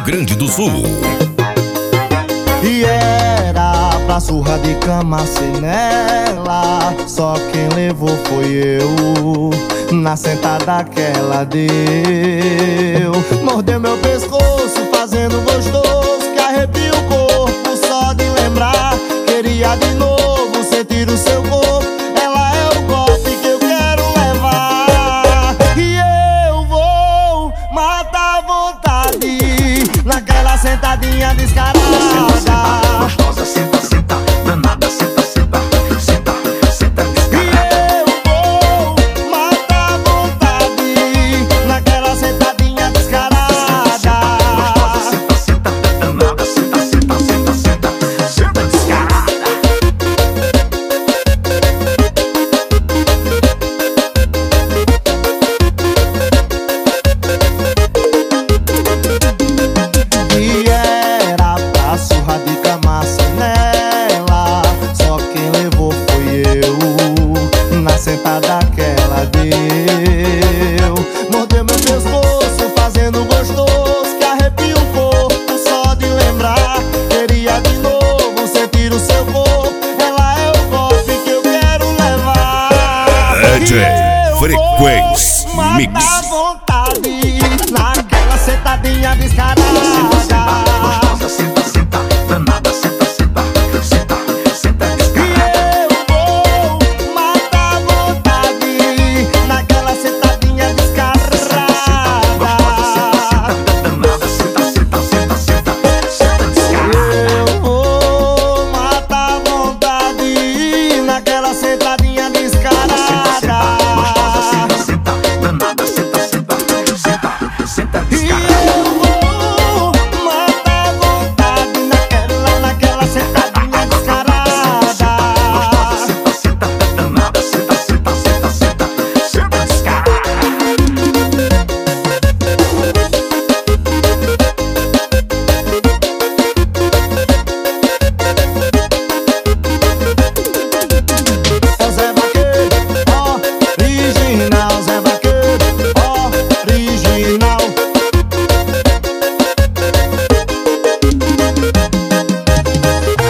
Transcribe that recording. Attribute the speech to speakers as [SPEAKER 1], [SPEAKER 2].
[SPEAKER 1] Grande do Sul.
[SPEAKER 2] E era pra surra de cama sem nela, só quem levou foi eu. Na sentada que ela deu, mordeu meu pescoço fazendo gostoso, que arrepia o corpo só de lembrar. Queria de novo sentir o seu corpo, ela é o golpe que eu quero levar. E eu vou matar a vontade naquela sentadinha descarada.
[SPEAKER 3] Gostosa, senta, senta, danada, senta, senta, senta, senta, descarada.
[SPEAKER 2] E eu vou matar a vontade naquela sentadinha descarada.
[SPEAKER 3] Gostosa, senta, senta, danada, senta, senta, senta, senta, senta, descarada.
[SPEAKER 2] E era pra surra de cama sem nela, só quem levou foi eu. Na sentada que ela deu, mordeu meu pescoço fazendo gostoso, que arrepia o corpo só de lembrar. Queria de novo sentir o seu corpo, ela é o golpe que eu quero levar.
[SPEAKER 1] DJ Frequência
[SPEAKER 2] Mix.
[SPEAKER 1] Mix.
[SPEAKER 2] Vontade naquela sentadinha descarada.